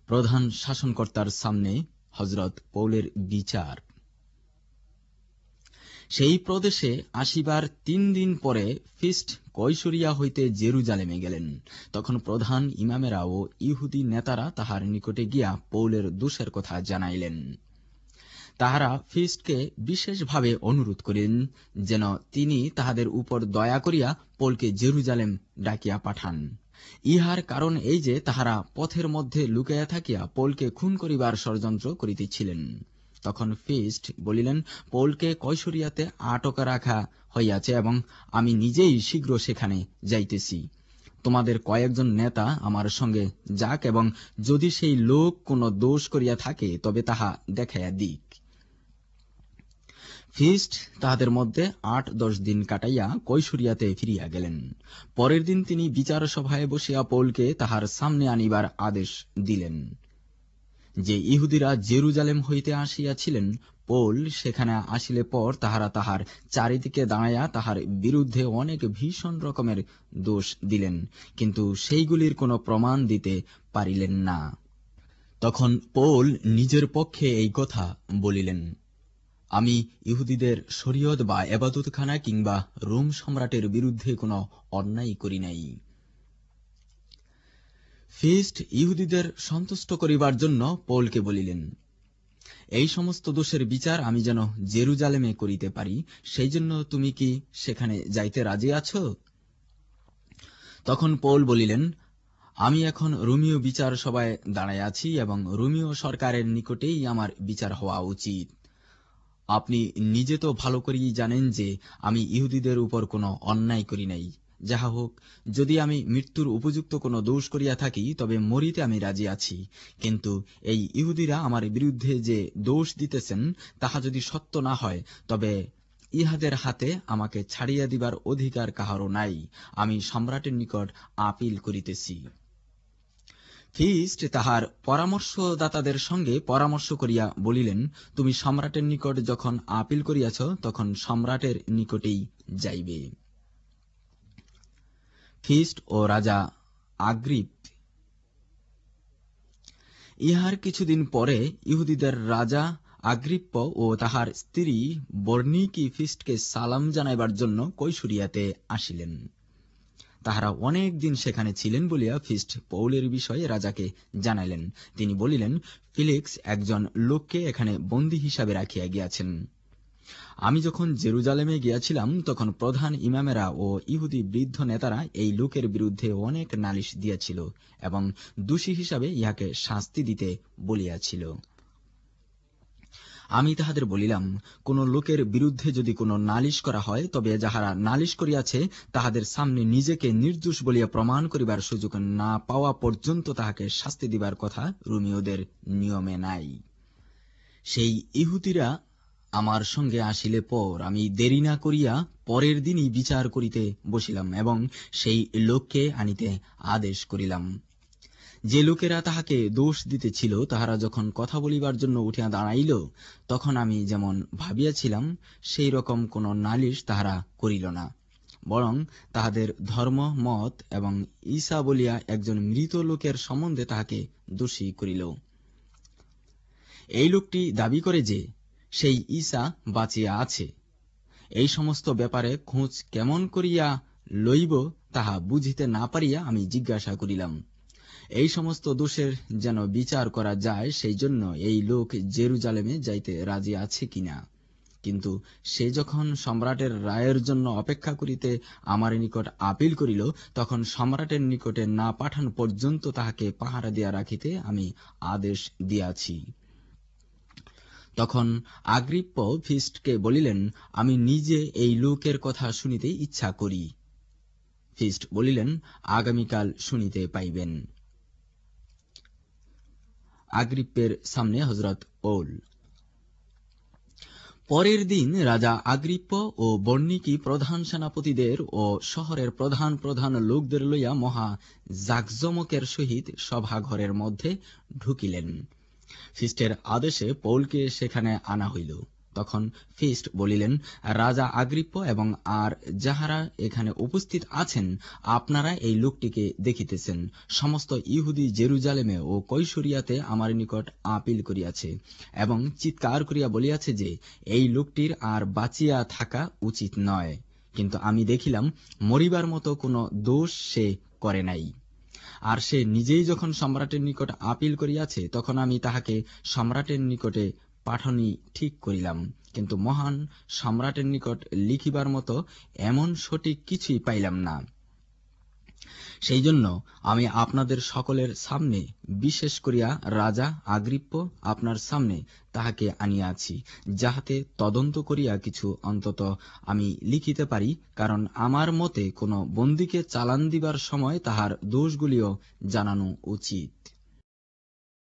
প্রধান শাসনকর্তার সামনে হযরত পৌলের বিচার। সেই প্রদেশে আসিবার ৩ দিন পরে ফিস্ট কৈসরিয়া হইতে জেরুজালেমে গেলেন। তখন প্রধান ইমামেরা ও ইহুদি নেতারা তাহার নিকটে গিয়া পৌলের দোষের কথা জানাইলেন। তাহারা ফিস্টকে বিশেষভাবে অনুরোধ করিলেন যেন তিনি তাহাদের উপর দয়া করিয়া পৌলকে জেরুজালেম ডাকিয়া পাঠান। ইহার কারণ এই যে তাহারা পথের মধ্যে লুকাইয়া থাকিয়া পৌলকে খুন করিবার ষড়যন্ত্র করিতেছিলেন। তখন ফিস্ট বলিলেন, পৌলকে কৈসরিয়াতে আটক রাখা হইয়াছে এবং আমি নিজেই শীঘ্র সেখানে যাইতেছি। তোমাদের কয়েকজন নেতা আমার সঙ্গে যাক, এবং যদি সেই লোক কোনো দোষ করিয়া থাকে তবে তাহা দেখাইয়া দিক। ফিস্ট তাহাদের মধ্যে ৮-১০ দিন কাটাইয়া কৈসরিয়াতে ফিরিয়া গেলেন। পরের দিন তিনি বিচার সভায় বসিয়া পৌলকে তাহার সামনে আনিবার আদেশ দিলেন। যে ইহুদিরা জেরুজালেম হইতে আসিয়াছিলেন, পৌল সেখানে আসিলে পর তাহারা তাহার চারিদিকে দাঁড়াইয়া তাহার বিরুদ্ধে অনেক ভীষণ রকমের দোষ দিলেন, কিন্তু সেইগুলির কোনো প্রমাণ দিতে পারিলেন না। তখন পৌল নিজের পক্ষে এই কথা বলিলেন, আমি ইহুদিদের শরীয়ত বা এবাদতখানা কিংবা রোম সম্রাটের বিরুদ্ধে কোনো অন্যায় করি নাই। ফিস্ট ইহুদিদের সন্তুষ্ট করিবার জন্য পৌলকে বলিলেন, এই সমস্ত দোষের বিচার আমি যেন জেরুজালেমে করিতে পারি, সেই জন্য তুমি কি সেখানে যাইতে রাজি আছো? তখন পৌল বলিলেন, আমি এখন রোমীয় বিচার সভায় দাঁড়াইয়া আছি এবং রোমীয় সরকারের নিকটেই আমার বিচার হওয়া উচিত। আপনি নিজে তো ভালো করেই জানেন যে আমি ইহুদিদের উপর কোনো অন্যায় করি নাই। যাহা হোক, যদি আমি মৃত্যুর উপযুক্ত কোনো দোষ করিয়া থাকি তবে মরিতে আমি রাজি আছি, কিন্তু এই ইহুদিরা আমার বিরুদ্ধে যে দোষ দিতেছেন তাহা যদি সত্য না হয় তবে ইহাদের হাতে আমাকে ছাড়িয়া দিবার অধিকার কাহারও নাই। আমি সম্রাটের নিকট আপিল করিতেছি। ফিস্ট তাহার পরামর্শদাতাদের সঙ্গে পরামর্শ করিয়া বলিলেন, তুমি সম্রাটের নিকট যখন আপিল করিয়াছ তখন সম্রাটের নিকটেই যাইবে। ফিস্ট ও রাজা আগ্রিপ। ইহার কিছুদিন পরে ইহুদিদের রাজা আগ্রিপ্প ও তাহার স্ত্রী বর্নিকি ফিস্টকে সালাম জানাইবার জন্য কৈসরিয়াতে আসিলেন। তাহারা অনেক দিন সেখানে ছিলেন বলিয়া ফিস্ট পৌলের বিষয়ে রাজাকে জানাইলেন। তিনি বলিলেন, ফিলিক্স একজন লোককে এখানে বন্দী হিসাবে রাখিয়া গিয়াছেন। আমি যখন জেরুজালেমে গিয়াছিলাম তখন প্রধান ইমামেরা ও ইহুদি বৃদ্ধ নেতারা এই লোকের বিরুদ্ধে অনেক নালিশ দিয়াছিল এবং দোষী হিসাবে ইহাকে শাস্তি দিতে বলিয়াছিল। আমি তাহাদের বলিলাম, কোন লোকের বিরুদ্ধে যদি কোনো নালিশ করা হয় তবে যাহারা নালিশ করিয়াছে তাহাদের সামনে নিজেকে নির্দোষ বলিয়া প্রমাণ করিবার সুযোগ না পাওয়া পর্যন্ত তাহাকে শাস্তি দিবার কথা রোমীয়দের নিয়মে নাই। সেই ইহুদিরা আমার সঙ্গে আসিলে পর আমি দেরি না করিয়া পরের দিনই বিচার করিতে বসিলাম এবং সেই লোককে আনিতে আদেশ করিলাম। যে লোকেরা তাহাকে দোষ দিতেছিল তাহারা যখন কথা বলিবার জন্য উঠিয়া দাঁড়াইল তখন আমি যেমন ভাবিয়াছিলাম সেই রকম কোন নালিশ তাহারা করিল না, বরং তাহাদের ধর্ম মত এবং ঈসা বলিয়া একজন মৃত লোকের সম্বন্ধে তাহাকে দোষী করিল। এই লোকটি দাবি করে যে সেই ঈসা বাঁচিয়া আছে। এই সমস্ত ব্যাপারে খোঁজ কেমন করিয়া লইব তাহা বুঝিতে না পারিয়া আমি জিজ্ঞাসা করিলাম। এই সমস্ত দোষের যেন বিচার করা যায় সেই জন্য এই লোক জেরুজালেমে যাইতে রাজি আছে কিনা। কিন্তু সে যখন সম্রাটের রায়ের জন্য অপেক্ষা করিতে আমার নিকট আপিল করিল তখন সম্রাটের নিকটে না পাঠান পর্যন্ত তাহাকে পাহারা দিয়া রাখিতে আমি আদেশ দিয়াছি। তখন আগ্রিপ্প ফিস্টকে বলিলেন, আমি নিজে এই লোকের কথা শুনিতে ইচ্ছা করি। ফিস্ট বলিলেন, আগামীকাল শুনিতে পাইবেন। আগ্রিপ্পের সামনে হযরত পৌল। পরের দিন রাজা আগ্রিপ্প ও বর্নিকি প্রধান সেনাপতিদের ও শহরের প্রধান প্রধান লোকদের লইয়া মহা জাকজমকের সহিত সভাঘরের মধ্যে ঢুকিলেন। ফিস্টের আদেশে পৌলকে সেখানে আনা হইল। তখন ফিস্ট বলিলেন, রাজা আগ্রিপ্প এবং আর যাহারা এখানে উপস্থিত আছেন, আপনারা এই লোকটিকে দেখিতেছেন। সমস্ত ইহুদি জেরুজালেমে ও কৈশরিয়াতে আমার নিকট আপিল করিয়াছে এবং চিৎকার করিয়া বলিয়াছে যে এই লোকটির আর বাঁচিয়া থাকা উচিত নয়। কিন্তু আমি দেখিলাম মরিবার মতো কোনো দোষ সে করে নাই। আর সে নিজেই যখন সম্রাটের নিকট আপিল করিয়াছে, তখন আমি তাহাকে সম্রাটের নিকটে পাঠানি ঠিক করিলাম। কিন্তু মহান সম্রাটের নিকট লিখিবার মতো এমন সঠিক কিছুই পাইলাম না। সেই জন্য আমি আপনাদের সকলের সামনে, বিশেষ করিয়া রাজা আগ্রিপ্প আপনার সামনে তাহাকে আনিয়াছি, যাহাতে তদন্ত করিয়া কিছু অন্তত আমি লিখিতে পারি, কারণ আমার মতে কোন বন্দীকে চালান দিবার সময় তাহার দোষগুলিও জানানো উচিত।